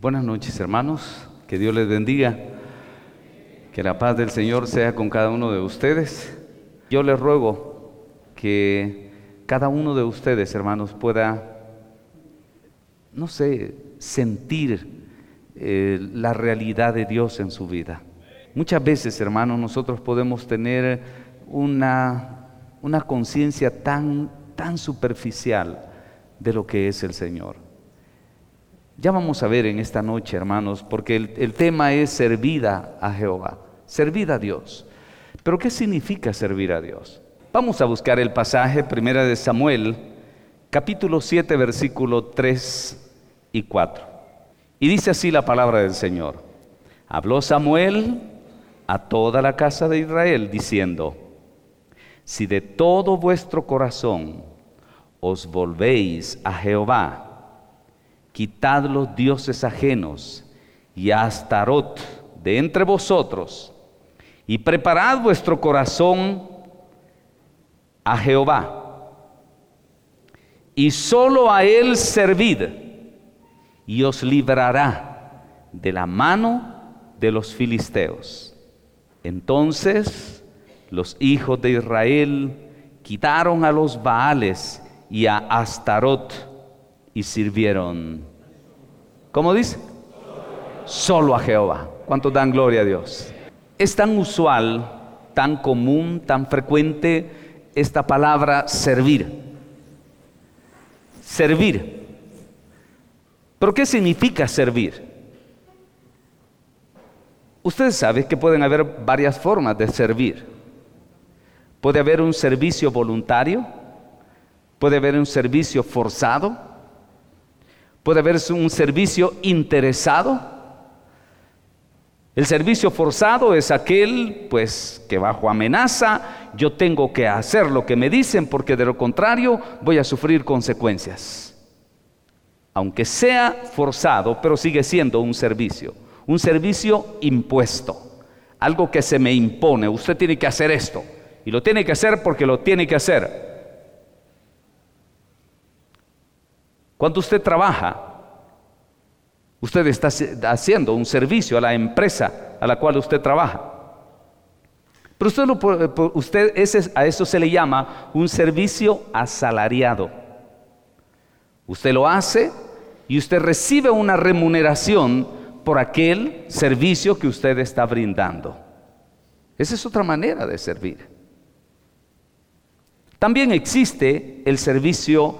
Buenas noches, hermanos. Que Dios les bendiga. Que la paz del Señor sea con cada uno de ustedes. Yo les ruego que cada uno de ustedes, hermanos, pueda, sentir la realidad de Dios en su vida. Muchas veces, hermanos, nosotros podemos tener una conciencia tan superficial de lo que es el Señor. Ya vamos a ver en esta noche, hermanos, porque el tema es servir a Jehová, servir a Dios. ¿Pero qué significa servir a Dios? Vamos a buscar el pasaje, 1 de Samuel, capítulo 7, versículo 3 y 4. Y dice así la palabra del Señor. Habló Samuel a toda la casa de Israel, diciendo: si de todo vuestro corazón os volvéis a Jehová, quitad los dioses ajenos y a Astarot de entre vosotros, y preparad vuestro corazón a Jehová, y solo a Él servid, y os librará de la mano de los filisteos. Entonces los hijos de Israel quitaron a los Baales y a Astarot y sirvieron, ¿cómo dice? Solo a Jehová. ¿Cuántos dan gloria a Dios? Es tan usual, tan común, tan frecuente esta palabra servir. Servir. ¿Pero qué significa servir? Ustedes saben que pueden haber varias formas de servir. Puede haber un servicio voluntario, puede haber un servicio forzado, puede haber un servicio interesado. El servicio forzado es aquel, que bajo amenaza yo tengo que hacer lo que me dicen, porque de lo contrario voy a sufrir consecuencias. Aunque sea forzado, pero sigue siendo un servicio impuesto, algo que se me impone. Usted tiene que hacer esto, y lo tiene que hacer porque lo tiene que hacer. Cuando usted trabaja, usted está haciendo un servicio a la empresa a la cual usted trabaja. Pero a eso se le llama un servicio asalariado. Usted lo hace y usted recibe una remuneración por aquel servicio que usted está brindando. Esa es otra manera de servir. También existe el servicio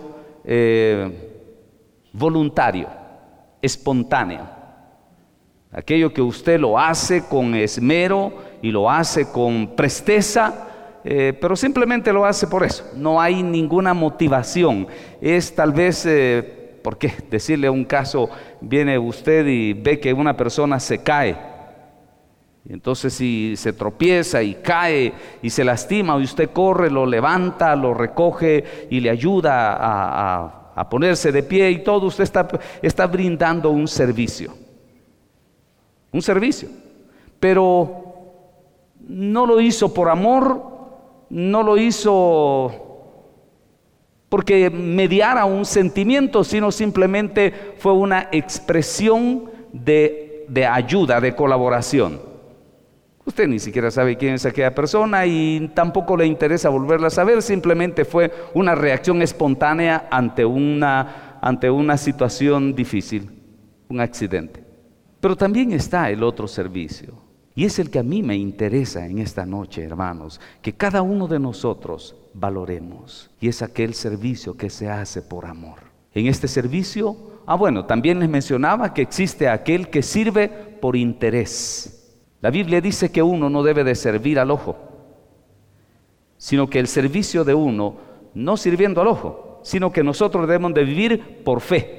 voluntario, espontáneo. Aquello que usted lo hace con esmero y lo hace con presteza, pero simplemente lo hace por eso. No hay ninguna motivación. Es tal vez, ¿por qué? Decirle un caso, viene usted y ve que una persona se cae. Y entonces si se tropieza y cae y se lastima, y usted corre, lo levanta, lo recoge y le ayuda a ponerse de pie y todo, usted está brindando un servicio. Un servicio. Pero no lo hizo por amor, no lo hizo porque mediara un sentimiento, sino simplemente fue una expresión de ayuda, de colaboración. Usted ni siquiera sabe quién es aquella persona y tampoco le interesa volverla a saber, simplemente fue una reacción espontánea ante una situación difícil, un accidente. Pero también está el otro servicio, y es el que a mí me interesa en esta noche, hermanos, que cada uno de nosotros valoremos, y es aquel servicio que se hace por amor. En este servicio, también les mencionaba que existe aquel que sirve por interés. La Biblia dice que uno no debe de servir al ojo, sino que el servicio de uno, no sirviendo al ojo, sino que nosotros debemos de vivir por fe.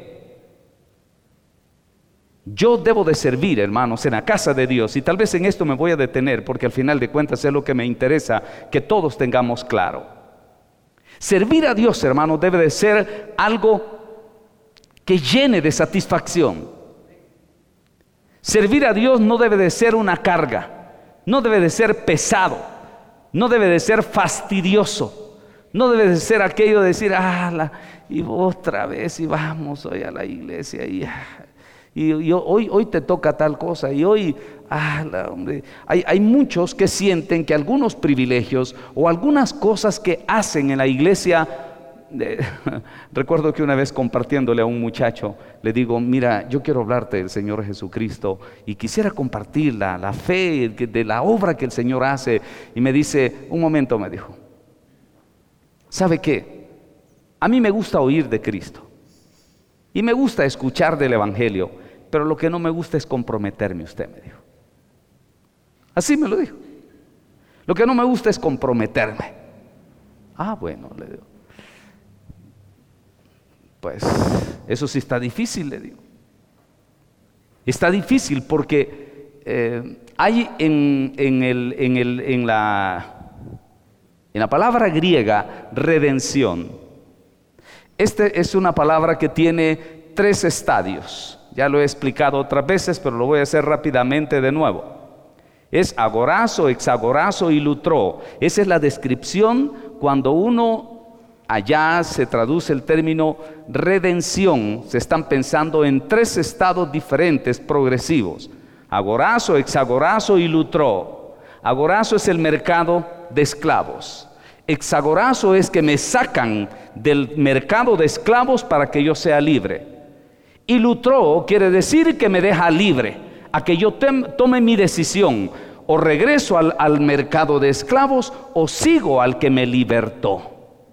Yo debo de servir, hermanos, en la casa de Dios, y tal vez en esto me voy a detener, porque al final de cuentas es lo que me interesa que todos tengamos claro. Servir a Dios, hermanos, debe de ser algo que llene de satisfacción. Servir a Dios no debe de ser una carga, no debe de ser pesado, no debe de ser fastidioso, no debe de ser aquello de decir, y otra vez y vamos hoy a la iglesia Y hoy te toca tal cosa. Y hoy, hombre, hay muchos que sienten que algunos privilegios o algunas cosas que hacen en la iglesia. Recuerdo que una vez compartiéndole a un muchacho, le digo: mira, yo quiero hablarte del Señor Jesucristo y quisiera compartir la fe de la obra que el Señor hace. Y me dice, un momento, me dijo, ¿sabe qué? A mí me gusta oír de Cristo y me gusta escuchar del Evangelio, pero lo que no me gusta es comprometerme. Usted me dijo, así me lo dijo, lo que no me gusta es comprometerme. Bueno, le digo, pues eso sí está difícil, le digo. Está difícil porque hay en la palabra griega redención. Esta es una palabra que tiene 3 estadios. Ya lo he explicado otras veces, pero lo voy a hacer rápidamente de nuevo. Es agorazo, exagorazo y lutró. Esa es la descripción cuando allá se traduce el término redención. Se están pensando en 3 estados diferentes progresivos: agorazo, exagorazo y lutró. Agorazo es el mercado de esclavos. Exagorazo es que me sacan del mercado de esclavos para que yo sea libre. Y lutró quiere decir que me deja libre, a que yo tome mi decisión: o regreso al mercado de esclavos o sigo al que me libertó.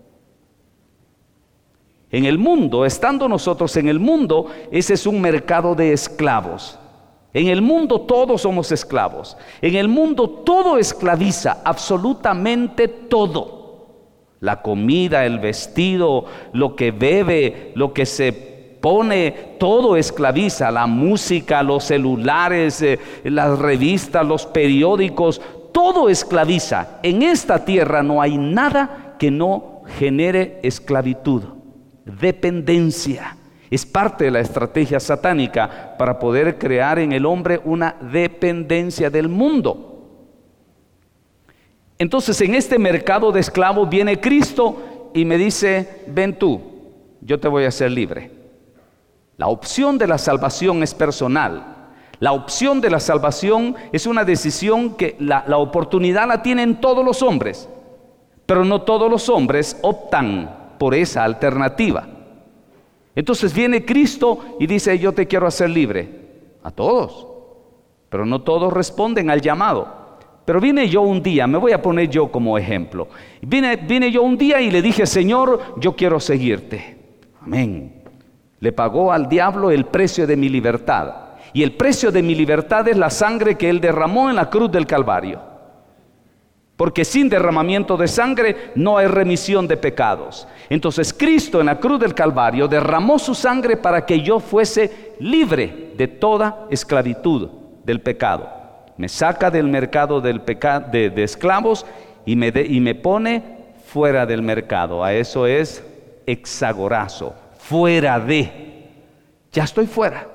En el mundo, estando nosotros en el mundo, ese es un mercado de esclavos. En el mundo todos somos esclavos. En el mundo todo esclaviza, absolutamente todo. La comida, el vestido, lo que bebe, lo que se pone, todo esclaviza. La música, los celulares, las revistas, los periódicos, todo esclaviza. En esta tierra no hay nada que no genere esclavitud. Dependencia es parte de la estrategia satánica para poder crear en el hombre una dependencia del mundo. Entonces, en este mercado de esclavos viene Cristo y me dice: ven tú, yo te voy a hacer libre. La opción de la salvación es personal. La opción de la salvación es una decisión que la oportunidad la tienen todos los hombres, pero no todos los hombres optan por esa alternativa. Entonces viene Cristo y dice: yo te quiero hacer libre. A todos, pero no todos responden al llamado. Pero vine yo un día, me voy a poner yo como ejemplo. Vine yo un día y le dije: Señor, yo quiero seguirte. Amén. Le pagó al diablo el precio de mi libertad. Y el precio de mi libertad es la sangre que Él derramó en la cruz del Calvario. Porque sin derramamiento de sangre no hay remisión de pecados. Entonces Cristo en la cruz del Calvario derramó su sangre para que yo fuese libre de toda esclavitud del pecado. Me saca del mercado de esclavos y me pone fuera del mercado. A eso es exagorazo, fuera de. Ya estoy fuera.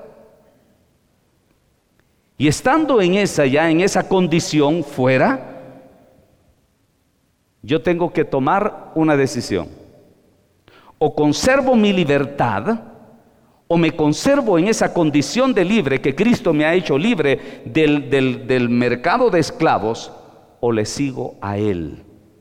Y estando en esa condición fuera, yo tengo que tomar una decisión: o conservo mi libertad, o me conservo en esa condición de libre que Cristo me ha hecho libre del mercado de esclavos, o le sigo a Él.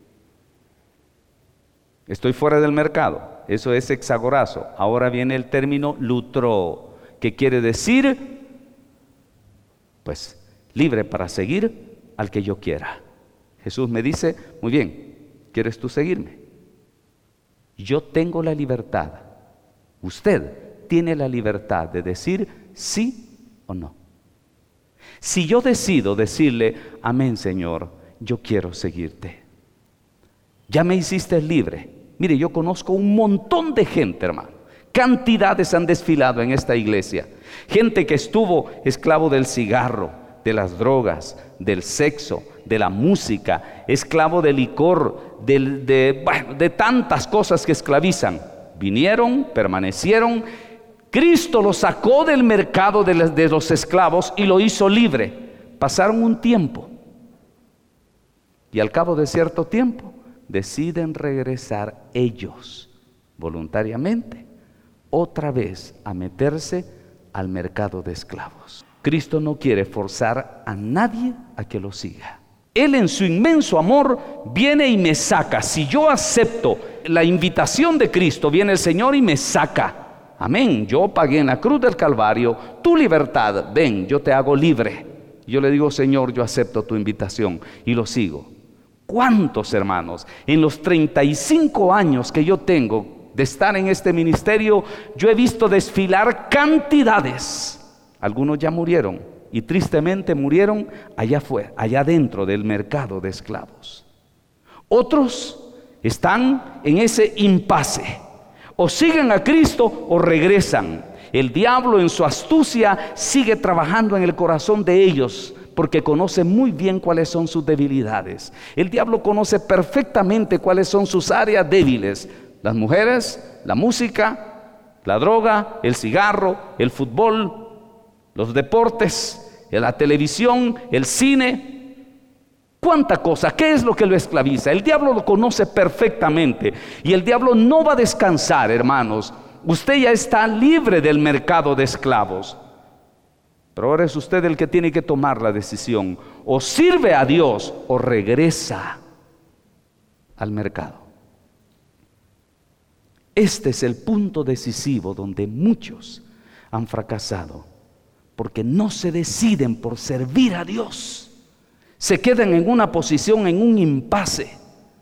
Estoy fuera del mercado, eso es exagorazo. Ahora viene el término lutro, que quiere decir, pues, libre para seguir al que yo quiera. Jesús me dice: muy bien, ¿quieres tú seguirme? Yo tengo la libertad. Usted tiene la libertad de decir sí o no. Si yo decido decirle: amén, Señor, yo quiero seguirte, ya me hiciste libre. Mire, yo conozco un montón de gente, hermano. Cantidades han desfilado en esta iglesia. Gente que estuvo esclavo del cigarro, de las drogas, del sexo, de la música, esclavo del licor, de tantas cosas que esclavizan. Vinieron, permanecieron. Cristo los sacó del mercado de los esclavos y lo hizo libre. Pasaron un tiempo y al cabo de cierto tiempo deciden regresar ellos voluntariamente otra vez a meterse al mercado de esclavos. Cristo no quiere forzar a nadie a que lo siga. Él en su inmenso amor viene y me saca. Si yo acepto la invitación de Cristo, viene el Señor y me saca. Amén, yo pagué en la cruz del Calvario tu libertad, ven, yo te hago libre. Yo le digo, Señor, yo acepto tu invitación y lo sigo. ¿Cuántos hermanos? En los 35 años que yo tengo de estar en este ministerio, yo he visto desfilar cantidades. Algunos ya murieron y tristemente murieron allá dentro del mercado de esclavos. Otros están en ese impasse. O siguen a Cristo o regresan. El diablo en su astucia sigue trabajando en el corazón de ellos, porque conoce muy bien cuáles son sus debilidades. El diablo conoce perfectamente cuáles son sus áreas débiles: las mujeres, la música, la droga, el cigarro, el fútbol, los deportes, la televisión, el cine. ¿Cuánta cosa? ¿Qué es lo que lo esclaviza? El diablo lo conoce perfectamente y el diablo no va a descansar, hermanos. Usted ya está libre del mercado de esclavos, pero ahora es usted el que tiene que tomar la decisión: o sirve a Dios o regresa al mercado. Este es el punto decisivo donde muchos han fracasado, porque no se deciden por servir a Dios. Se quedan en una posición, en un impasse.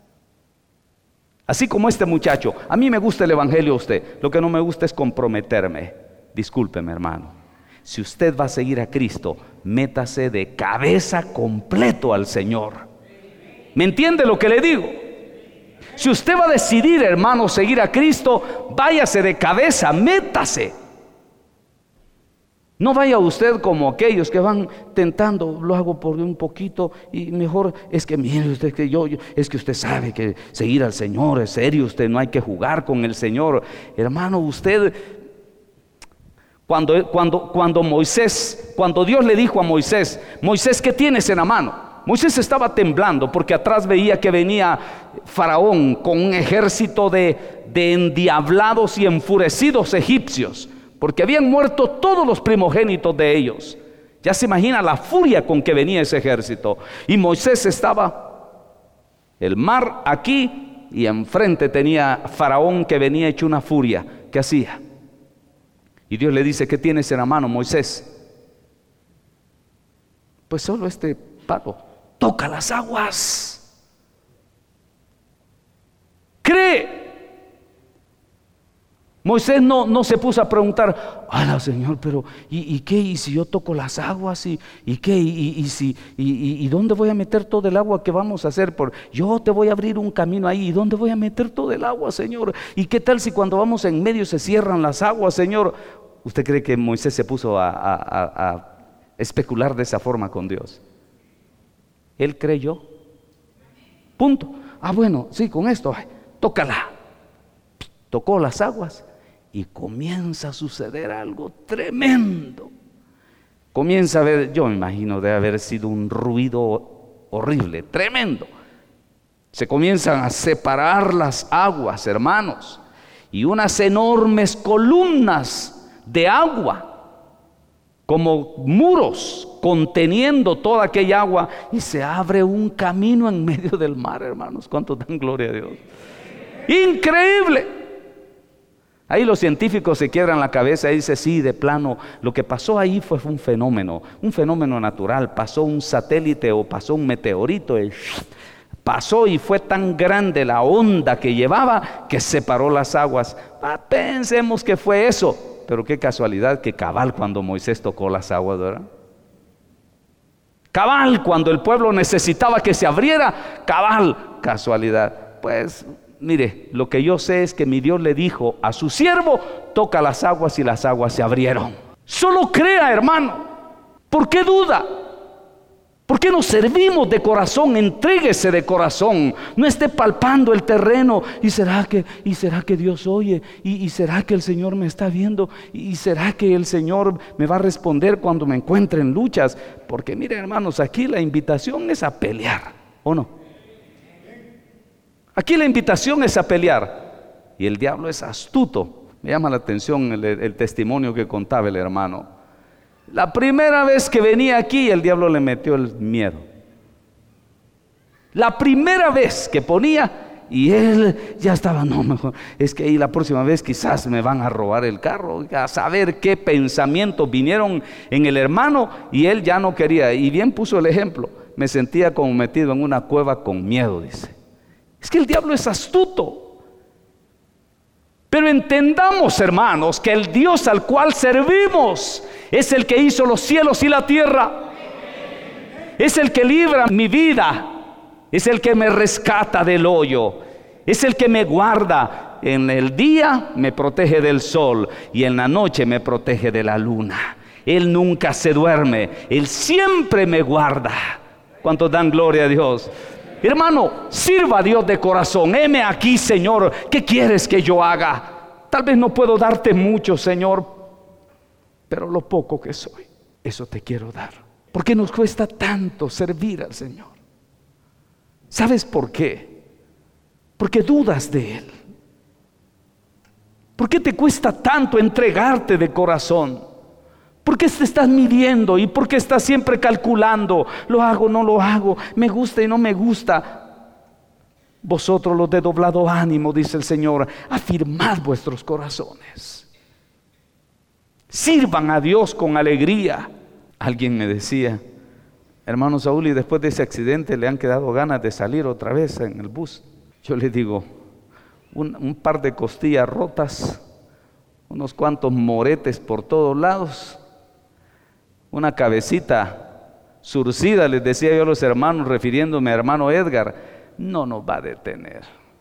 Así como este muchacho. A mí me gusta el evangelio a usted, lo que no me gusta es comprometerme. Discúlpeme, hermano. Si usted va a seguir a Cristo, métase de cabeza completo al Señor. ¿Me entiende lo que le digo? Si usted va a decidir, hermano, seguir a Cristo, váyase de cabeza, métase. No vaya usted como aquellos que van tentando, lo hago por un poquito y mejor es que mire usted que es que usted sabe que seguir al Señor es serio, usted no hay que jugar con el Señor. Hermano, usted cuando Dios le dijo a Moisés, Moisés, ¿qué tienes en la mano? Moisés estaba temblando porque atrás veía que venía Faraón con un ejército de endiablados y enfurecidos egipcios, porque habían muerto todos los primogénitos de ellos. Ya se imagina la furia con que venía ese ejército. Y Moisés estaba, el mar aquí, y enfrente tenía Faraón que venía hecho una furia. ¿Qué hacía? Y Dios le dice, ¿qué tienes en la mano, Moisés? Pues solo este palo. Toca las aguas. Cree. Moisés no se puso a preguntar, ¡hala, Señor! Pero ¿y qué? ¿Y si yo toco las aguas? ¿Y qué? ¿Y dónde voy a meter todo el agua que vamos a hacer? Yo te voy a abrir un camino ahí. ¿Y dónde voy a meter todo el agua, Señor? ¿Y qué tal si cuando vamos en medio se cierran las aguas, Señor? ¿Usted cree que Moisés se puso a especular de esa forma con Dios? Él creyó. Punto. Bueno, sí, con esto, tócala. Tocó las aguas. Y comienza a suceder algo tremendo. Comienza a ver, yo me imagino debe haber sido un ruido horrible, tremendo. Se comienzan a separar las aguas, hermanos, y unas enormes columnas de agua, como muros, conteniendo toda aquella agua, y se abre un camino en medio del mar, hermanos. ¿Cuánto dan gloria a Dios? Increíble. Ahí los científicos se quiebran la cabeza y dicen, sí, de plano, lo que pasó ahí fue un fenómeno natural. Pasó un satélite o pasó un meteorito, pasó y fue tan grande la onda que llevaba que separó las aguas. Pensemos que fue eso, pero qué casualidad que cabal cuando Moisés tocó las aguas, ¿verdad? Cabal cuando el pueblo necesitaba que se abriera, cabal, casualidad. Pues mire, lo que yo sé es que mi Dios le dijo a su siervo, toca las aguas, y las aguas se abrieron. Solo crea, hermano. ¿Por qué duda? ¿Por qué no servimos de corazón? Entréguese de corazón. No esté palpando el terreno. ¿Y será que Dios oye? ¿Y será que el Señor me está viendo? ¿Y será que el Señor me va a responder cuando me encuentre en luchas? Porque miren, hermanos, aquí la invitación es a pelear, ¿o no? Aquí la invitación es a pelear. Y el diablo es astuto Me llama la atención el testimonio que contaba el hermano. La primera vez que venía aquí, el diablo le metió el miedo. La primera vez que ponía, y él ya estaba, no, mejor, es que ahí la próxima vez quizás me van a robar el carro. A saber qué pensamientos vinieron en el hermano, y él ya no quería. Y bien puso el ejemplo, me sentía como metido en una cueva con miedo, dice. Es que el diablo es astuto. Pero entendamos, hermanos, que el Dios al cual servimos es el que hizo los cielos y la tierra. Es el que libra mi vida. Es el que me rescata del hoyo. Es el que me guarda. En el día me protege del sol y en la noche me protege de la luna. Él nunca se duerme. Él siempre me guarda. ¿Cuántos dan gloria a Dios? Hermano, sirva a Dios de corazón. Heme aquí, Señor, ¿qué quieres que yo haga? Tal vez no puedo darte mucho, Señor, pero lo poco que soy, eso te quiero dar. ¿Por qué nos cuesta tanto servir al Señor? ¿Sabes por qué? Porque dudas de Él. ¿Por qué te cuesta tanto entregarte de corazón? ¿Por qué te estás midiendo y por qué estás siempre calculando? ¿Lo hago, no lo hago? ¿Me gusta y no me gusta? Vosotros los de doblado ánimo, dice el Señor, afirmad vuestros corazones. Sirvan a Dios con alegría. Alguien me decía, hermano Saúl, y después de ese accidente le han quedado ganas de salir otra vez en el bus. Yo le digo, un par de costillas rotas, unos cuantos moretes por todos lados, una cabecita surcida, les decía yo a los hermanos, refiriéndome a hermano Edgar, no nos va a detener.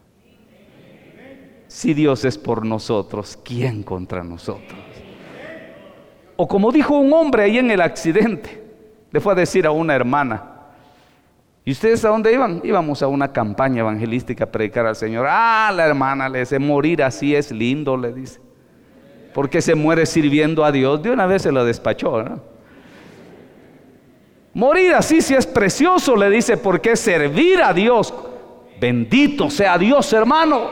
Si Dios es por nosotros, ¿quién contra nosotros? O como dijo un hombre ahí en el accidente, le fue a decir a una hermana, ¿y ustedes a dónde iban? Íbamos a una campaña evangelística a predicar al Señor. La hermana le dice, morir así es lindo, le dice, porque se muere sirviendo a Dios. De una vez se lo despachó, ¿no? Morir así sí es precioso, le dice, porque servir a Dios. Bendito sea Dios, hermano.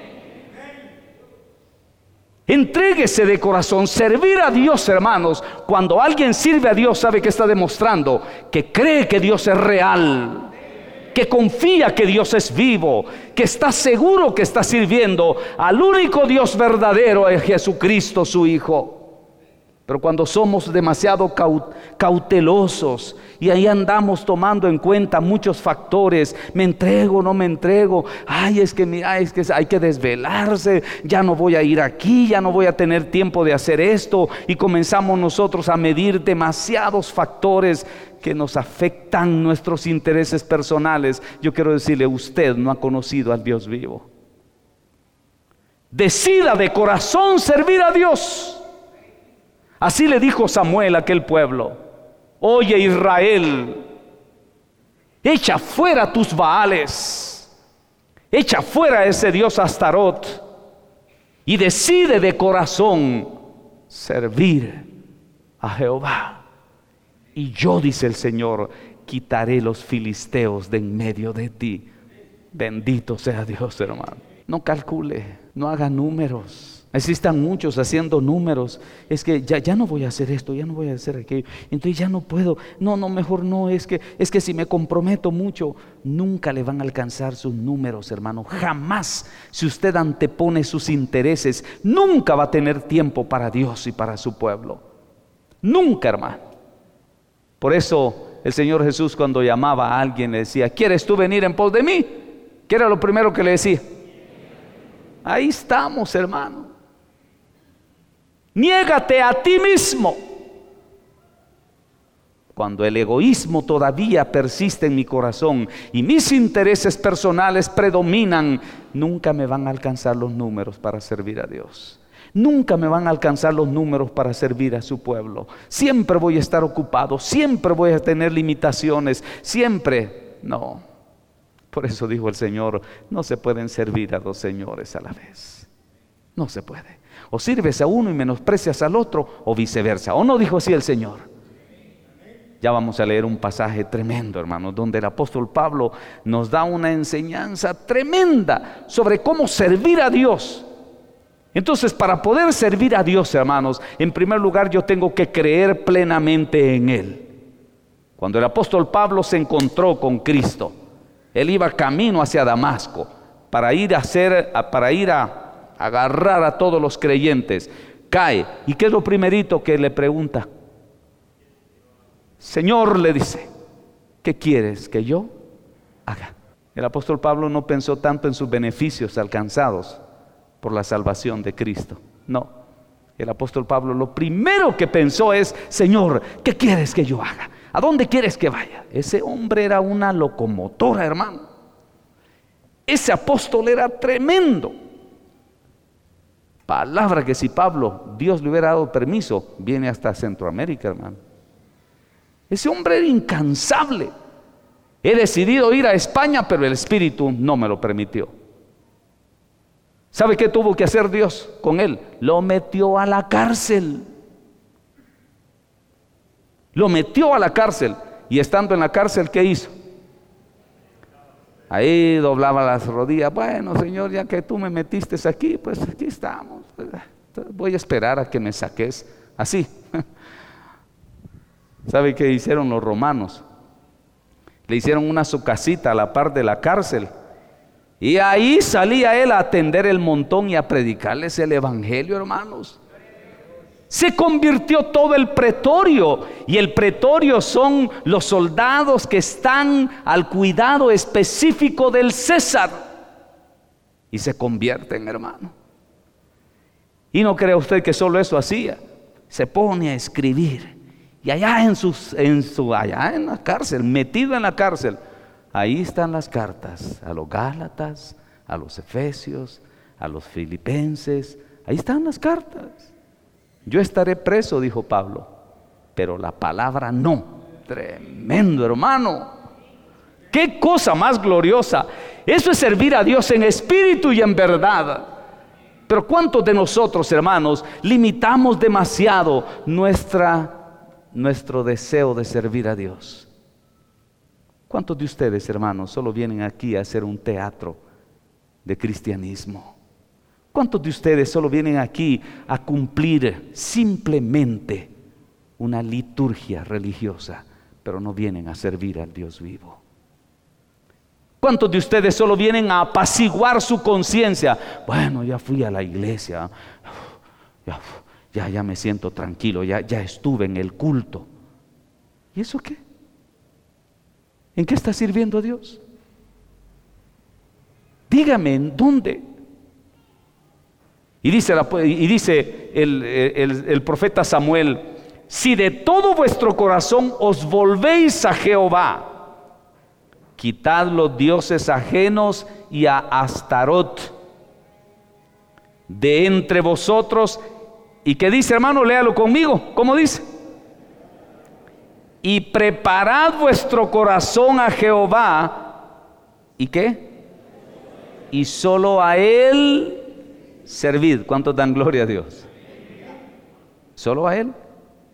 Entréguese de corazón. Servir a Dios, hermanos, cuando alguien sirve a Dios, sabe que está demostrando que cree que Dios es real, que confía que Dios es vivo, que está seguro que está sirviendo al único Dios verdadero, es Jesucristo su Hijo. Pero cuando somos demasiado cautelosos y ahí andamos tomando en cuenta muchos factores, me entrego, no me entrego, es que mira, es que hay que desvelarse, ya no voy a ir aquí, ya no voy a tener tiempo de hacer esto, y comenzamos nosotros a medir demasiados factores que nos afectan nuestros intereses personales. Yo quiero decirle, usted no ha conocido al Dios vivo. Decida de corazón servir a Dios. Así le dijo Samuel a aquel pueblo: oye, Israel, echa fuera tus Baales, echa fuera ese Dios Astarot y decide de corazón servir a Jehová. Y yo, dice el Señor, quitaré los filisteos de en medio de ti. Bendito sea Dios, hermano. No calcule, no haga números. Así están muchos haciendo números. Es que ya no voy a hacer esto, ya no voy a hacer aquello, entonces ya no puedo. No, mejor no, es que si me comprometo mucho, nunca le van a alcanzar sus números, hermano. Jamás. Si usted antepone sus intereses, nunca va a tener tiempo para Dios y para su pueblo. Nunca, hermano. Por eso el Señor Jesús, cuando llamaba a alguien, le decía: ¿quieres tú venir en pos de mí? ¿Qué era lo primero que le decía? Ahí estamos, hermano. Niégate a ti mismo. Cuando el egoísmo todavía persiste en mi corazón y mis intereses personales predominan, nunca me van a alcanzar los números para servir a Dios. Nunca me van a alcanzar los números para servir a su pueblo. Siempre voy a estar ocupado, siempre voy a tener limitaciones, siempre. No. Por eso dijo el Señor: no se pueden servir a dos señores a la vez. No se puede. O sirves a uno y menosprecias al otro, o viceversa. ¿O no dijo así el Señor? Ya vamos a leer un pasaje tremendo, hermanos, donde el apóstol Pablo nos da una enseñanza tremenda sobre cómo servir a Dios. Entonces, para poder servir a Dios, hermanos, en primer lugar yo tengo que creer plenamente en Él. Cuando el apóstol Pablo se encontró con Cristo, él iba camino hacia Damasco para ir a agarrar a todos los creyentes. Cae, ¿y qué es lo primerito que le pregunta? Señor, le dice, ¿qué quieres que yo haga? El apóstol Pablo no pensó tanto en sus beneficios alcanzados por la salvación de Cristo. No, el apóstol Pablo lo primero que pensó es: Señor, ¿qué quieres que yo haga? ¿A dónde quieres que vaya? Ese hombre era una locomotora, hermano. Ese apóstol era tremendo. Palabra que si Pablo, Dios le hubiera dado permiso, viene hasta Centroamérica, hermano. Ese hombre era incansable. He decidido ir a España, pero el Espíritu no me lo permitió. ¿Sabe qué tuvo que hacer Dios con él? Lo metió a la cárcel. Lo metió a la cárcel. Y estando en la cárcel, ¿qué hizo? Ahí doblaba las rodillas. Bueno, Señor, ya que tú me metiste aquí, pues aquí estamos. Voy a esperar a que me saques. Así. ¿Sabe qué hicieron los romanos? Le hicieron una su casita a la par de la cárcel. Y ahí salía él a atender el montón y a predicarles el evangelio, hermanos. Se convirtió todo el pretorio. Y el pretorio son los soldados que están al cuidado específico del César. Y se convierten, hermano. Y no crea usted que solo eso hacía. Se pone a escribir. Y allá allá en la cárcel, metido en la cárcel, ahí están las cartas a los Gálatas, a los Efesios, a los Filipenses. Ahí están las cartas. Yo estaré preso, dijo Pablo, pero la palabra no. Tremendo, hermano. Qué cosa más gloriosa. Eso es servir a Dios en espíritu y en verdad. Pero ¿cuántos de nosotros, hermanos, limitamos demasiado nuestro deseo de servir a Dios? ¿Cuántos de ustedes, hermanos, solo vienen aquí a hacer un teatro de cristianismo? ¿Cuántos de ustedes solo vienen aquí a cumplir simplemente una liturgia religiosa, pero no vienen a servir al Dios vivo? ¿Cuántos de ustedes solo vienen a apaciguar su conciencia? Bueno, ya fui a la iglesia, ya me siento tranquilo, ya estuve en el culto. ¿Y eso qué? ¿En qué está sirviendo a Dios? Dígame, ¿en dónde? Y dice el profeta Samuel: si de todo vuestro corazón os volvéis a Jehová, quitad los dioses ajenos y a Astarot de entre vosotros. ¿Y qué dice, hermano? Léalo conmigo. ¿Cómo dice? Y preparad vuestro corazón a Jehová. ¿Y qué? Y solo a Él servid. ¿Cuántos dan gloria a Dios? Solo a Él.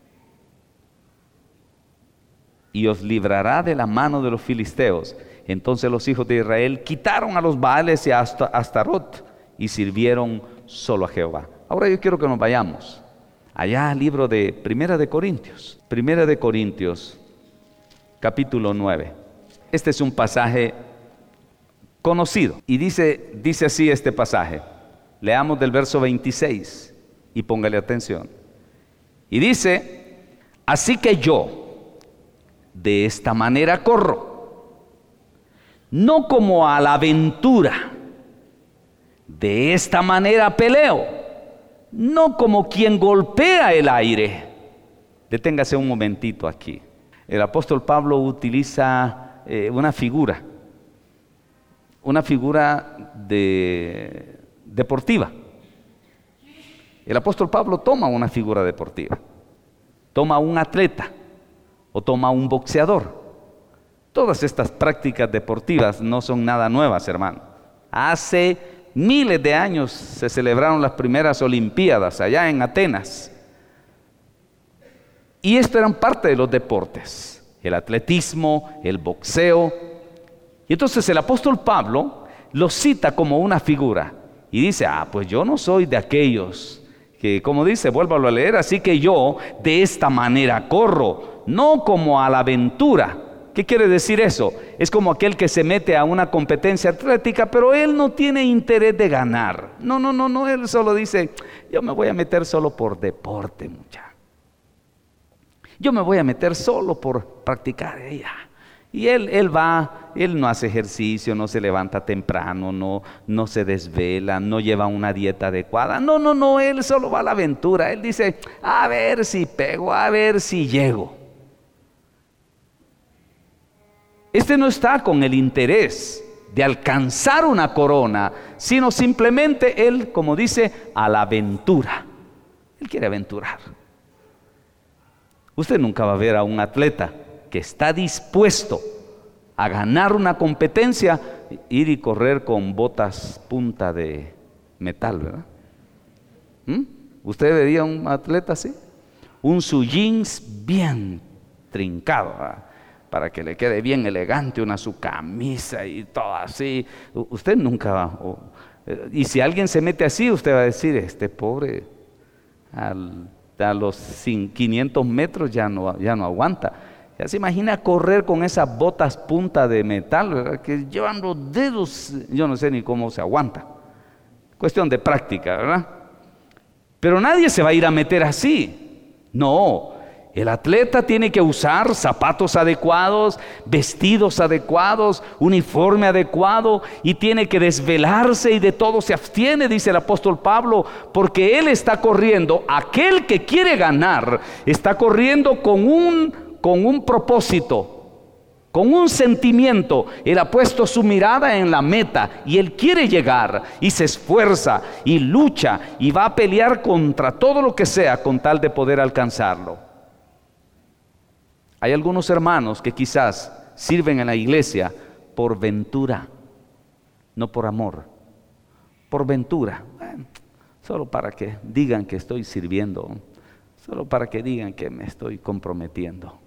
Y os librará de la mano de los filisteos. Entonces los hijos de Israel quitaron a los Baales y a Astarot y sirvieron solo a Jehová. Ahora yo quiero que nos vayamos allá al libro de Primera de Corintios. Primera de Corintios, capítulo 9. Este es un pasaje conocido. Y dice así este pasaje. Leamos del verso 26 y póngale atención. Y dice: así que yo de esta manera corro, no como a la aventura, de esta manera peleo, no como quien golpea el aire. Deténgase un momentito aquí. El apóstol Pablo utiliza una figura deportiva. El apóstol Pablo toma una figura deportiva, toma un atleta o toma un boxeador. Todas estas prácticas deportivas no son nada nuevas, hermano. Hace miles de años se celebraron las primeras Olimpiadas allá en Atenas. Y esto eran parte de los deportes, el atletismo, el boxeo. Y entonces el apóstol Pablo lo cita como una figura. Y dice, pues yo no soy de aquellos que, como dice, vuélvalo a leer, así que yo de esta manera corro, no como a la aventura. ¿Qué quiere decir eso? Es como aquel que se mete a una competencia atlética, pero él no tiene interés de ganar. No, él solo dice, yo me voy a meter solo por deporte, muchacho. Yo me voy a meter solo por practicar ella. Y él no hace ejercicio, no se levanta temprano, no se desvela, no lleva una dieta adecuada. No, él solo va a la aventura. Él dice, a ver si pego, a ver si llego. Este no está con el interés de alcanzar una corona, sino simplemente él, como dice, a la aventura. Él quiere aventurar. Usted nunca va a ver a un atleta que está dispuesto a ganar una competencia, ir y correr con botas punta de metal, ¿verdad? ¿Usted vería un atleta así? Un su jeans bien trincado, ¿verdad? Para que le quede bien elegante, su camisa y todo así. Usted nunca va. Y si alguien se mete así, usted va a decir, este pobre, a los 500 metros ya no aguanta. Ya se imagina correr con esas botas punta de metal, ¿verdad? Que llevan los dedos, yo no sé ni cómo se aguanta. Cuestión de práctica, ¿verdad? Pero nadie se va a ir a meter así. No. El atleta tiene que usar zapatos adecuados, vestidos adecuados, uniforme adecuado, y tiene que desvelarse y de todo se abstiene, dice el apóstol Pablo, porque él está corriendo, aquel que quiere ganar, está corriendo con un propósito, con un sentimiento. Él ha puesto su mirada en la meta y él quiere llegar y se esfuerza y lucha y va a pelear contra todo lo que sea con tal de poder alcanzarlo. Hay algunos hermanos que quizás sirven en la iglesia por ventura, no por amor, por ventura. Solo para que digan que estoy sirviendo, solo para que digan que me estoy comprometiendo.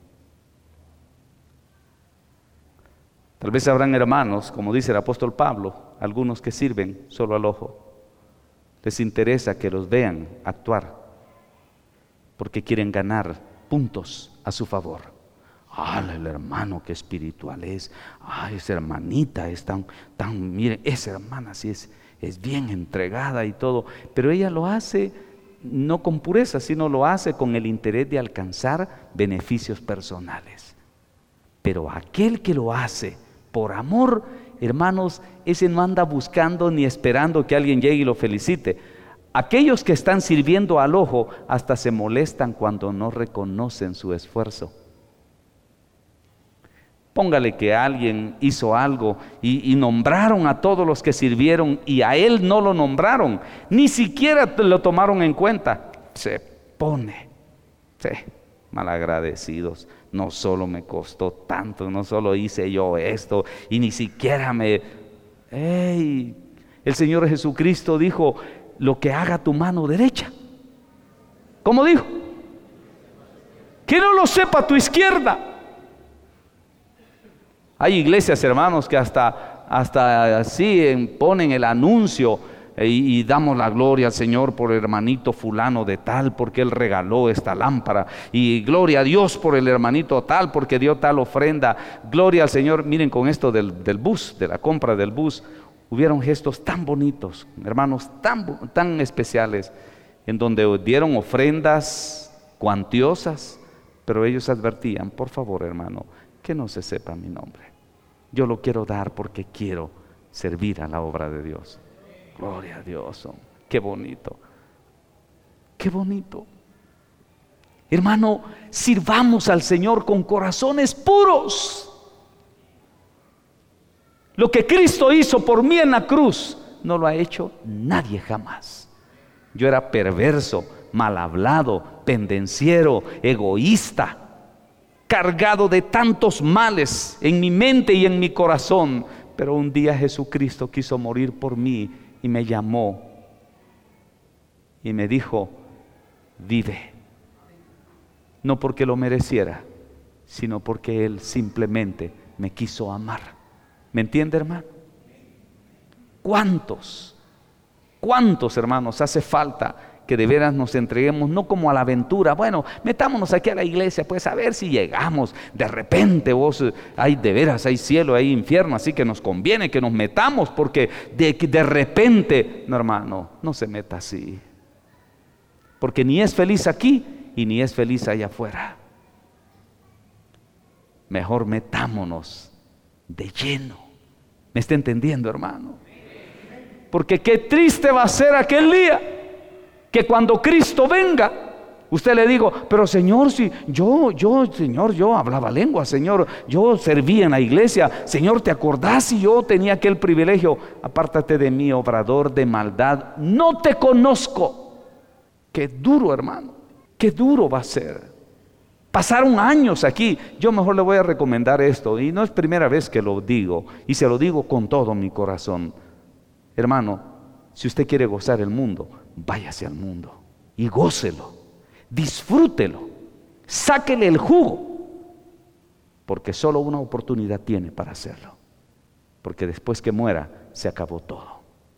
Tal vez habrán hermanos, como dice el apóstol Pablo, algunos que sirven solo al ojo. Les interesa que los vean actuar, porque quieren ganar puntos a su favor. El hermano que espiritual es. Esa hermanita es tan, miren, esa hermana sí es bien entregada y todo. Pero ella lo hace no con pureza, sino lo hace con el interés de alcanzar beneficios personales. Pero aquel que lo hace por amor, hermanos, ese no anda buscando ni esperando que alguien llegue y lo felicite. Aquellos que están sirviendo al ojo hasta se molestan cuando no reconocen su esfuerzo. Póngale que alguien hizo algo y nombraron a todos los que sirvieron y a él no lo nombraron, ni siquiera lo tomaron en cuenta. Se pone, malagradecidos. No solo me costó tanto, no solo hice yo esto y ni siquiera el Señor Jesucristo dijo, lo que haga tu mano derecha. ¿Cómo dijo? Que no lo sepa tu izquierda. Hay iglesias, hermanos, que hasta así ponen el anuncio y damos la gloria al Señor por el hermanito fulano de tal, porque él regaló esta lámpara, y gloria a Dios por el hermanito tal, porque dio tal ofrenda, gloria al Señor. Miren, con esto del bus, de la compra del bus, hubieron gestos tan bonitos, hermanos, tan especiales, en donde dieron ofrendas cuantiosas, pero ellos advertían, por favor, hermano, que no se sepa mi nombre. Yo lo quiero dar porque quiero servir a la obra de Dios. Gloria a Dios. Qué bonito. Qué bonito. Hermano, sirvamos al Señor con corazones puros. Lo que Cristo hizo por mí en la cruz, no lo ha hecho nadie jamás. Yo era perverso, mal hablado, pendenciero, egoísta, cargado de tantos males en mi mente y en mi corazón, pero un día Jesucristo quiso morir por mí y me llamó y me dijo, vive, no porque lo mereciera, sino porque Él simplemente me quiso amar. ¿Me entiende, hermano? ¿Cuántos ¿Cuántos, hermanos, hace falta que de veras nos entreguemos, no como a la aventura? Bueno, metámonos aquí a la iglesia, pues a ver si llegamos. De repente de veras hay cielo, hay infierno, así que nos conviene que nos metamos, porque de repente, no, hermano, no se meta así. Porque ni es feliz aquí y ni es feliz allá afuera. Mejor metámonos de lleno. ¿Me está entendiendo, hermano? Porque qué triste va a ser aquel día que cuando Cristo venga, usted le digo, pero Señor, si Señor, yo hablaba lengua, Señor, yo serví en la iglesia, Señor, ¿te acordás si yo tenía aquel privilegio? Apártate de mí, obrador de maldad, no te conozco. Qué duro, hermano, qué duro va a ser. Pasaron años aquí. Yo mejor le voy a recomendar esto, y no es primera vez que lo digo, y se lo digo con todo mi corazón. Hermano, si usted quiere gozar el mundo, váyase al mundo y gócelo, disfrútelo, sáquele el jugo, porque solo una oportunidad tiene para hacerlo, porque después que muera se acabó todo.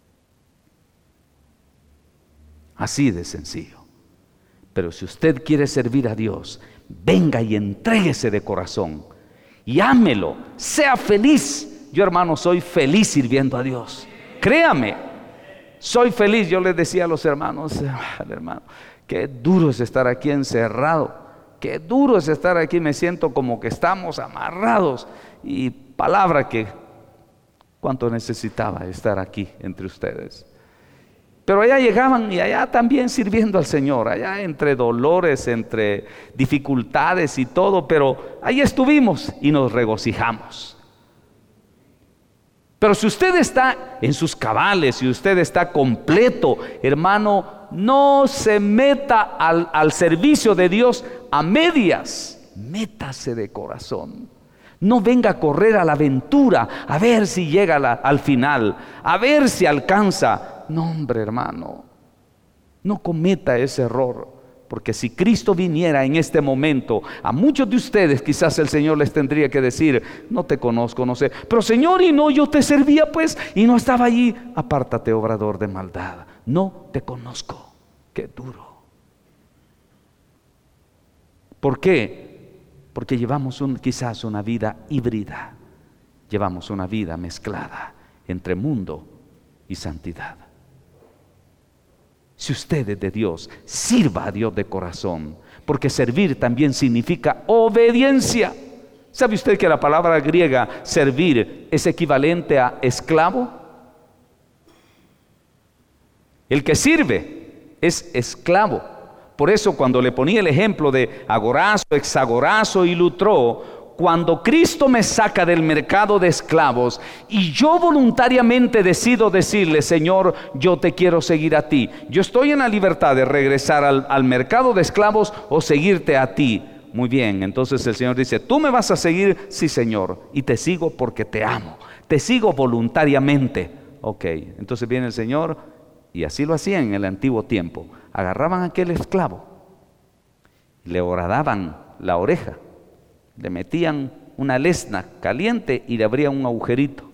Así de sencillo. Pero si usted quiere servir a Dios, venga y entréguese de corazón y ámelo, sea feliz. Yo, hermano, soy feliz sirviendo a Dios. Créame, soy feliz. Yo les decía a los hermanos, hermano, qué duro es estar aquí encerrado, qué duro es estar aquí, me siento como que estamos amarrados. Y palabra que cuánto necesitaba estar aquí entre ustedes. Pero allá llegaban y allá también sirviendo al Señor, allá entre dolores, entre dificultades y todo, pero ahí estuvimos y nos regocijamos. Pero si usted está en sus cabales, si usted está completo, hermano, no se meta al servicio de Dios a medias, métase de corazón. No venga a correr a la aventura, a ver si llega al final, a ver si alcanza. No, hombre, hermano, no cometa ese error, porque si Cristo viniera en este momento, a muchos de ustedes quizás el Señor les tendría que decir, no te conozco, no sé, pero Señor, y no, yo te servía pues, y no estaba allí. Apártate, obrador de maldad, no te conozco. Qué duro. ¿Por qué? Porque llevamos quizás una vida híbrida, llevamos una vida mezclada entre mundo y santidad. Si usted es de Dios, sirva a Dios de corazón, porque servir también significa obediencia. ¿Sabe usted que la palabra griega servir es equivalente a esclavo? El que sirve es esclavo. Por eso cuando le ponía el ejemplo de agorazo, hexagorazo y lutró, cuando Cristo me saca del mercado de esclavos y yo voluntariamente decido decirle, Señor, yo te quiero seguir a ti, yo estoy en la libertad de regresar al mercado de esclavos o seguirte a ti. Muy bien, entonces el Señor dice, ¿tú me vas a seguir? Sí, Señor, y te sigo porque te amo, te sigo voluntariamente. Ok, entonces viene el Señor, y así lo hacían en el antiguo tiempo. Agarraban a aquel esclavo, le horadaban la oreja, le metían una lesna caliente y le abrían un agujerito.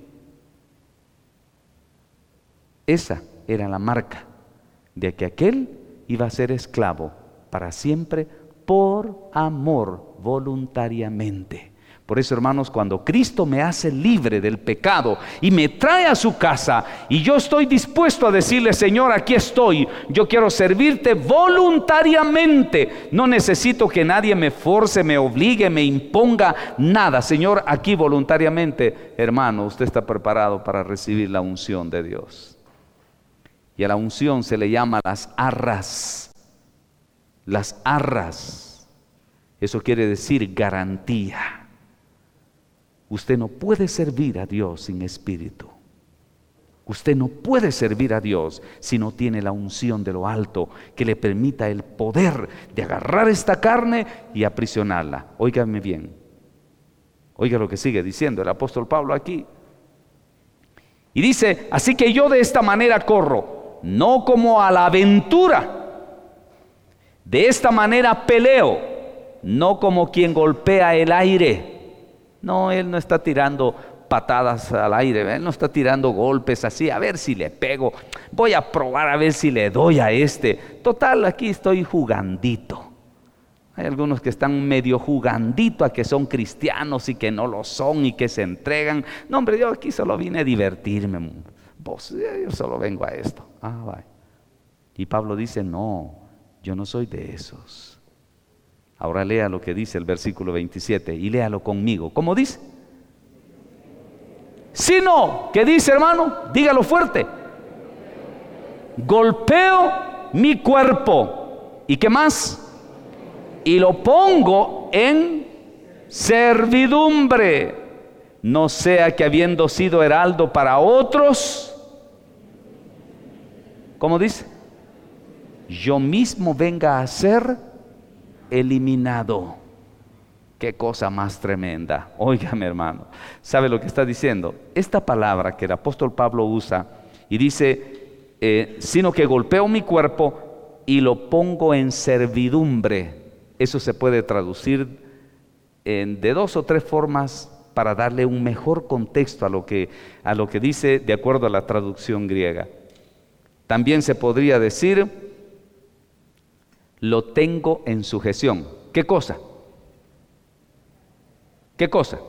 Esa era la marca de que aquel iba a ser esclavo para siempre por amor, voluntariamente. Por eso, hermanos, cuando Cristo me hace libre del pecado y me trae a su casa y yo estoy dispuesto a decirle, Señor, aquí estoy, yo quiero servirte voluntariamente, no necesito que nadie me force, me obligue, me imponga nada. Señor, aquí voluntariamente, hermano, usted está preparado para recibir la unción de Dios. Y a la unción se le llama las arras. Las arras, eso quiere decir garantía. Usted no puede servir a Dios sin espíritu. Usted no puede servir a Dios si no tiene la unción de lo alto que le permita el poder de agarrar esta carne y aprisionarla. Óigame bien. Oiga lo que sigue diciendo el apóstol Pablo aquí. Y dice, así que yo de esta manera corro, no como a la aventura. De esta manera peleo, no como quien golpea el aire. No, él no está tirando patadas al aire, él no está tirando golpes así, a ver si le pego, voy a probar a ver si le doy a este. Total, aquí estoy jugandito. Hay algunos que están medio jugandito a que son cristianos y que no lo son y que se entregan. No, hombre, yo aquí solo vine a divertirme. Yo solo vengo a esto. Vaya. Y Pablo dice, no, yo no soy de esos. Ahora lea lo que dice el versículo 27 y léalo conmigo. ¿Cómo dice? Sino, ¿qué dice, hermano? Dígalo fuerte. Golpeo mi cuerpo. ¿Y qué más? Y lo pongo en servidumbre, no sea que habiendo sido heraldo para otros, ¿cómo dice? Yo mismo venga a ser eliminado. Qué cosa más tremenda. Óigame, hermano, ¿sabe lo que está diciendo? Esta palabra que el apóstol Pablo usa y dice, sino que golpeo mi cuerpo y lo pongo en servidumbre. Eso se puede traducir de 2 o 3 formas para darle un mejor contexto a lo que dice de acuerdo a la traducción griega. También se podría decir, lo tengo en sujeción. ¿Qué cosa? ¿Qué cosa?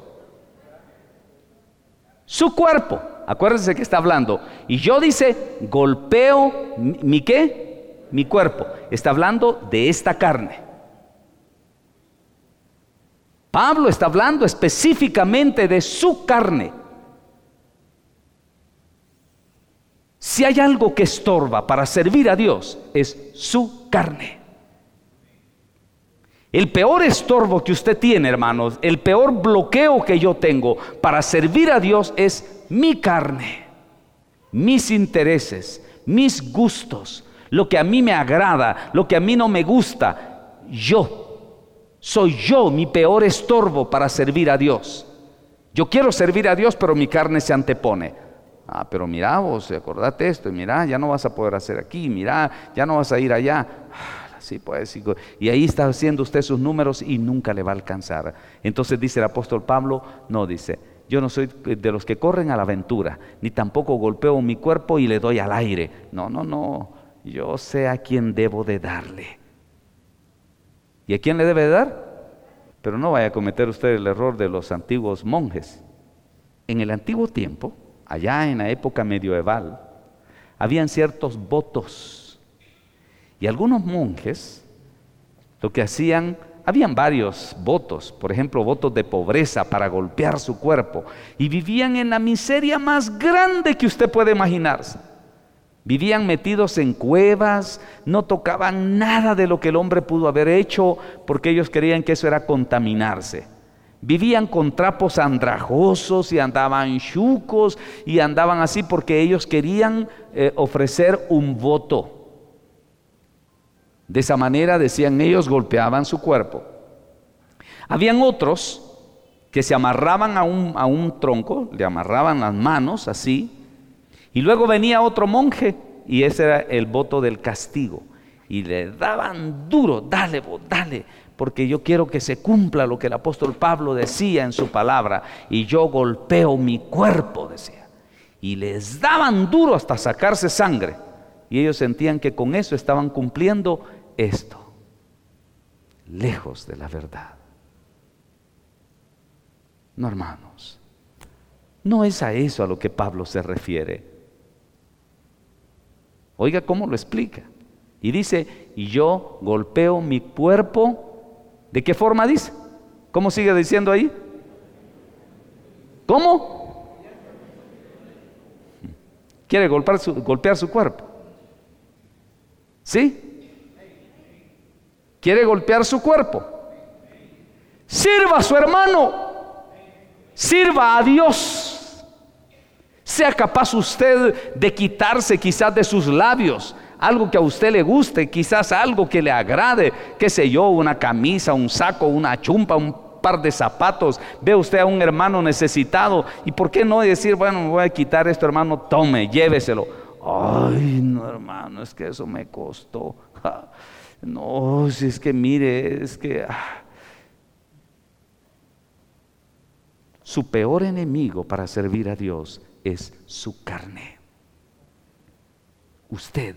Su cuerpo. Acuérdense que está hablando. Y yo dice, golpeo mi ¿qué? Mi cuerpo. Está hablando de esta carne. Pablo está hablando específicamente de su carne. Si hay algo que estorba para servir a Dios, es su carne. El peor estorbo que usted tiene, hermanos, el peor bloqueo que yo tengo para servir a Dios es mi carne, mis intereses, mis gustos, lo que a mí me agrada, lo que a mí no me gusta. Soy yo mi peor estorbo para servir a Dios. Yo quiero servir a Dios, pero mi carne se antepone. Pero mira vos, acordate esto, y mira, ya no vas a poder hacer aquí, mira, ya no vas a ir allá. Sí, pues, y ahí está haciendo usted sus números y nunca le va a alcanzar. Entonces dice el apóstol Pablo, no, dice, yo no soy de los que corren a la aventura, ni tampoco golpeo mi cuerpo y le doy al aire. No, yo sé a quién debo de darle. ¿Y a quién le debe de dar? Pero no vaya a cometer usted el error de los antiguos monjes. En el antiguo tiempo, allá en la época medieval, habían ciertos votos. Y algunos monjes, lo que hacían, habían varios votos, por ejemplo, votos de pobreza para golpear su cuerpo. Y vivían en la miseria más grande que usted puede imaginarse. Vivían metidos en cuevas, no tocaban nada de lo que el hombre pudo haber hecho, porque ellos creían que eso era contaminarse. Vivían con trapos andrajosos y andaban chucos y andaban así porque ellos querían ofrecer un voto. De esa manera, decían ellos, golpeaban su cuerpo. Habían otros que se amarraban a un tronco, le amarraban las manos así, y luego venía otro monje, y ese era el voto del castigo. Y le daban duro, dale, porque yo quiero que se cumpla lo que el apóstol Pablo decía en su palabra, y yo golpeo mi cuerpo, decía. Y les daban duro hasta sacarse sangre. Y ellos sentían que con eso estaban cumpliendo esto, lejos de la verdad. No, hermanos, no es a eso a lo que Pablo se refiere. Oiga cómo lo explica. Y dice, y yo golpeo mi cuerpo. ¿De qué forma dice? ¿Cómo sigue diciendo ahí? ¿Cómo? ¿Quiere golpear su cuerpo? ¿Sí? ¿Quiere golpear su cuerpo? Sirva a su hermano. Sirva a Dios. Sea capaz usted de quitarse quizás de sus labios algo que a usted le guste, quizás algo que le agrade, qué sé yo, una camisa, un saco, una chumpa, un par de zapatos. Ve usted a un hermano necesitado y por qué no decir, bueno, me voy a quitar esto, hermano, tome, lléveselo. Ay, no, hermano, es que eso me costó. No, si es que mire, es que su peor enemigo para servir a Dios es su carne. Usted.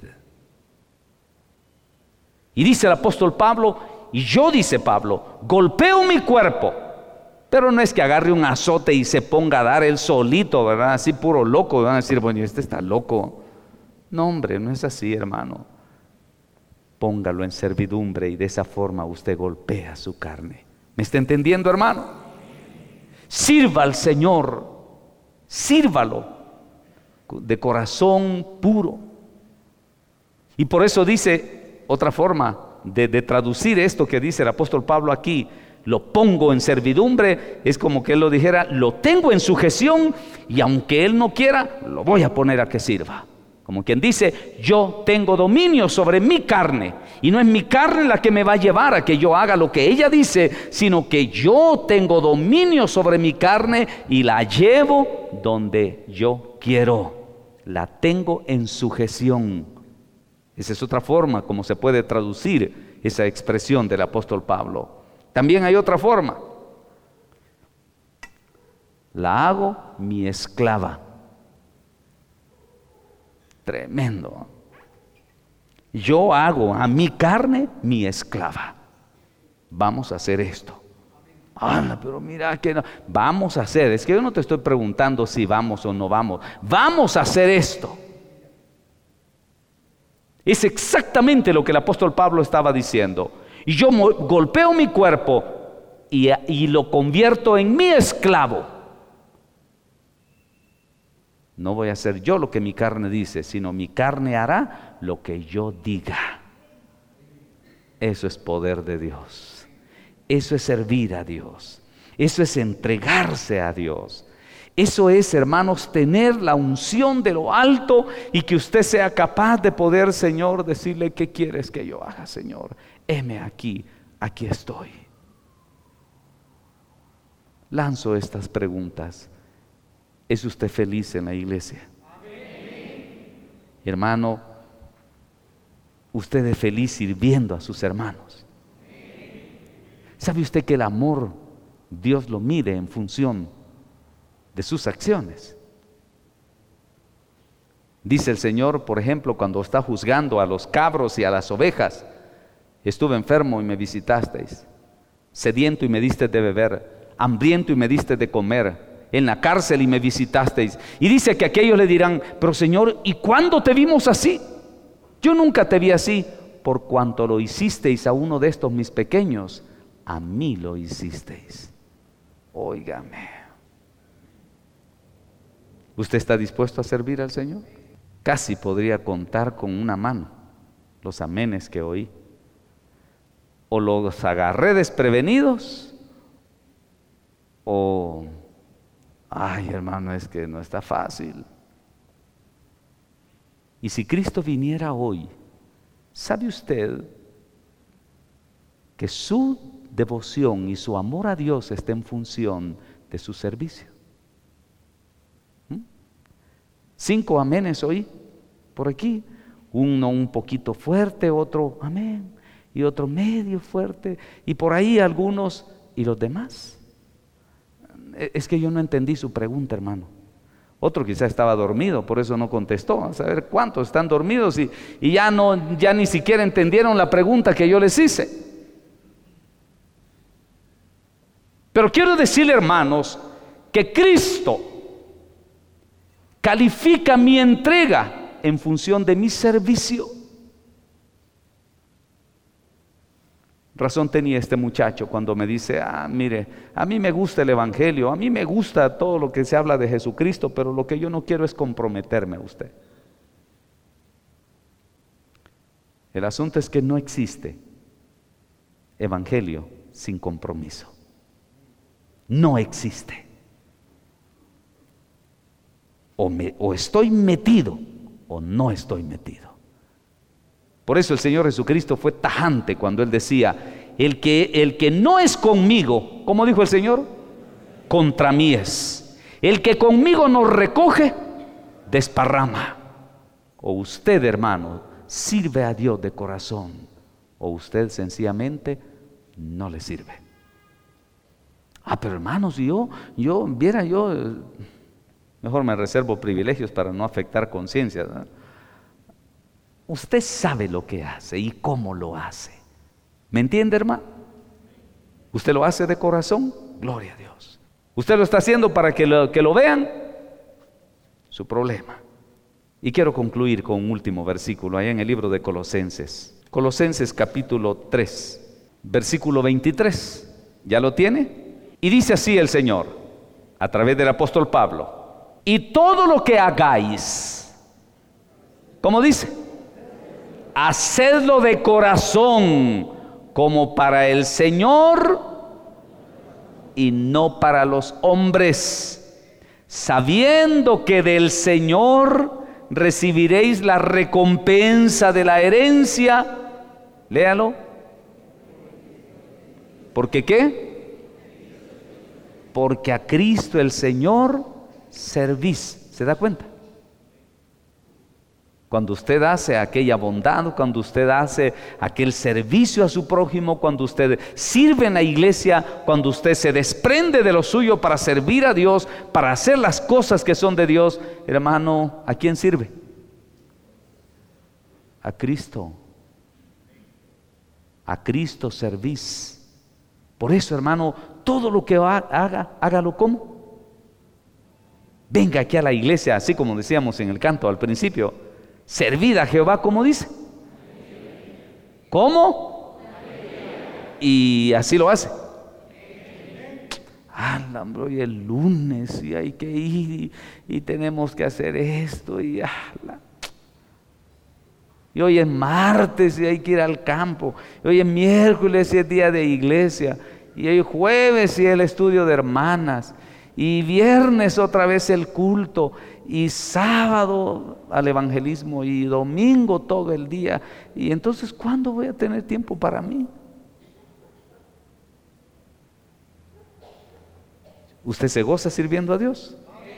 Y dice el apóstol Pablo, y yo, dice Pablo, golpeo mi cuerpo, pero no es que agarre un azote y se ponga a dar él solito, ¿verdad? Así puro loco, van a decir, bueno, este está loco. No, hombre, no es así, hermano. Póngalo en servidumbre y de esa forma usted golpea su carne. ¿Me está entendiendo, hermano? Sirva al Señor, sírvalo de corazón puro. Y por eso dice, otra forma de traducir esto que dice el apóstol Pablo aquí, lo pongo en servidumbre, es como que él lo dijera, lo tengo en sujeción y aunque él no quiera, lo voy a poner a que sirva. Como quien dice, yo tengo dominio sobre mi carne y no es mi carne la que me va a llevar a que yo haga lo que ella dice, sino que yo tengo dominio sobre mi carne y la llevo donde yo quiero. La tengo en sujeción. Esa es otra forma como se puede traducir esa expresión del apóstol Pablo. También hay otra forma. La hago mi esclava. Tremendo. Yo hago a mi carne mi esclava. Vamos a hacer esto. Pero mira que no. Vamos a hacer. Es que yo no te estoy preguntando si vamos o no vamos. Vamos a hacer esto. Es exactamente lo que el apóstol Pablo estaba diciendo. Y yo golpeo mi cuerpo y lo convierto en mi esclavo. No voy a hacer yo lo que mi carne dice, sino mi carne hará lo que yo diga. Eso es poder de Dios. Eso es servir a Dios. Eso es entregarse a Dios. Eso es, hermanos, tener la unción de lo alto y que usted sea capaz de poder, Señor, decirle, ¿qué quieres que yo haga, Señor? Heme aquí, aquí estoy. Lanzo estas preguntas. ¿Es usted feliz en la iglesia? Amén. Hermano, usted es feliz sirviendo a sus hermanos. Amén. ¿Sabe usted que el amor Dios lo mide en función de sus acciones? Dice el Señor, por ejemplo, cuando está juzgando a los cabros y a las ovejas: estuve enfermo y me visitasteis, sediento y me diste de beber, hambriento y me diste de comer, en la cárcel y me visitasteis. Y dice que aquellos le dirán: pero Señor, ¿y cuándo te vimos así? Yo nunca te vi así. Por cuanto lo hicisteis a uno de estos mis pequeños, a mí lo hicisteis. Óigame. ¿Usted está dispuesto a servir al Señor? Casi podría contar con una mano los amenes que oí. O los agarré desprevenidos, o ay, hermano, es que no está fácil. Y si Cristo viniera hoy, ¿sabe usted que su devoción y su amor a Dios está en función de su servicio? 5 amenes oí por aquí, uno un poquito fuerte, otro amén, y otro medio fuerte, y por ahí algunos, y los demás. Es que yo no entendí su pregunta, hermano. Otro quizá estaba dormido, por eso no contestó. A saber cuántos están dormidos y ya ni siquiera entendieron la pregunta que yo les hice. Pero quiero decirle, hermanos, que Cristo califica mi entrega en función de mi servicio. Razón tenía este muchacho cuando me dice: mire, a mí me gusta el evangelio, a mí me gusta todo lo que se habla de Jesucristo, pero lo que yo no quiero es comprometerme a usted. El asunto es que no existe evangelio sin compromiso. No existe. O estoy metido o no estoy metido. Por eso el Señor Jesucristo fue tajante cuando Él decía: el que no es conmigo, ¿cómo dijo el Señor? Contra mí es. El que conmigo no recoge, desparrama. O usted, hermano, sirve a Dios de corazón, o usted sencillamente no le sirve. Pero hermanos, mejor me reservo privilegios para no afectar conciencias, ¿no? Usted sabe lo que hace y cómo lo hace. ¿Me entiende, hermano? Usted lo hace de corazón, gloria a Dios. Usted lo está haciendo para que lo vean, su problema. Y quiero concluir con un último versículo, allá en el libro de Colosenses. Colosenses capítulo 3, versículo 23. ¿Ya lo tiene? Y dice así el Señor, a través del apóstol Pablo: y todo lo que hagáis, ¿cómo dice? Hacedlo de corazón, como para el Señor y no para los hombres, sabiendo que del Señor recibiréis la recompensa de la herencia. Léalo. ¿Porque qué? Porque a Cristo el Señor servís. ¿Se da cuenta? Cuando usted hace aquella bondad, cuando usted hace aquel servicio a su prójimo, cuando usted sirve en la iglesia, cuando usted se desprende de lo suyo para servir a Dios, para hacer las cosas que son de Dios, hermano, ¿a quién sirve? A Cristo. A Cristo servís. Por eso, hermano, todo lo que haga, hágalo ¿cómo? Venga aquí a la iglesia, así como decíamos en el canto al principio. Servid a Jehová, ¿cómo dice? ¿Cómo? Y así lo hace. Bro, y el lunes y hay que ir y tenemos que hacer esto y hoy es martes y hay que ir al campo, y hoy es miércoles y es día de iglesia, y hoy jueves y el estudio de hermanas, y viernes otra vez el culto, y sábado al evangelismo, y domingo todo el día. Y entonces, ¿cuándo voy a tener tiempo para mí? ¿Usted se goza sirviendo a Dios?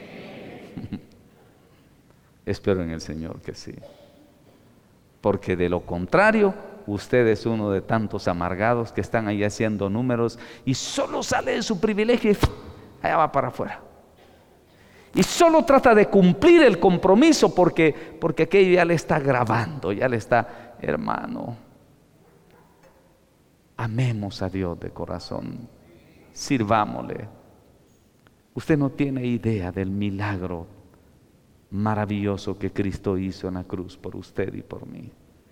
Espero en el Señor que sí. Porque de lo contrario, usted es uno de tantos amargados que están ahí haciendo números y solo sale de su privilegio y allá va para afuera. Y solo trata de cumplir el compromiso porque aquello ya le está grabando, ya le está, hermano. Amemos a Dios de corazón, sirvámosle. Usted no tiene idea del milagro maravilloso que Cristo hizo en la cruz por usted y por mí.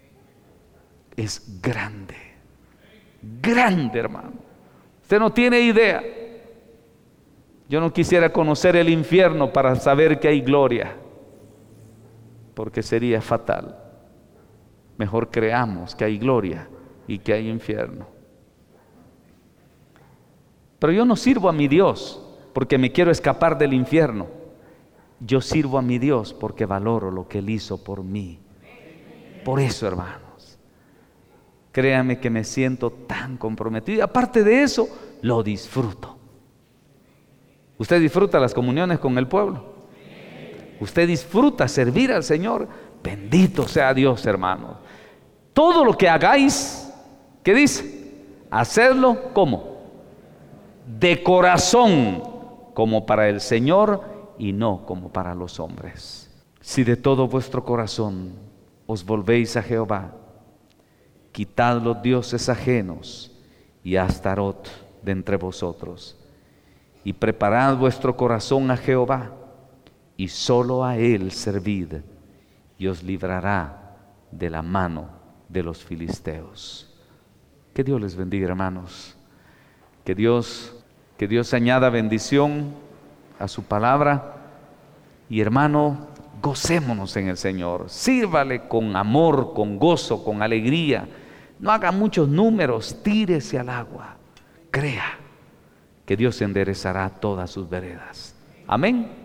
Es grande, grande, hermano. Usted no tiene idea. Yo no quisiera conocer el infierno para saber que hay gloria, porque sería fatal. Mejor creamos que hay gloria y que hay infierno. Pero yo no sirvo a mi Dios porque me quiero escapar del infierno. Yo sirvo a mi Dios porque valoro lo que Él hizo por mí. Por eso, hermanos, créame que me siento tan comprometido. Y aparte de eso, lo disfruto. ¿Usted disfruta las comuniones con el pueblo? ¿Usted disfruta servir al Señor? Bendito sea Dios, hermanos. Todo lo que hagáis, ¿qué dice? Hacedlo, ¿cómo? De corazón, como para el Señor y no como para los hombres. Si de todo vuestro corazón os volvéis a Jehová, quitad los dioses ajenos y a Astarot de entre vosotros, y preparad vuestro corazón a Jehová, y solo a Él servid, y os librará de la mano de los filisteos. Que Dios les bendiga, hermanos. Que Dios añada bendición a su palabra. Y hermano, gocémonos en el Señor. Sírvale con amor, con gozo, con alegría. No haga muchos números, tírese al agua. Crea que Dios enderezará todas sus veredas. Amén.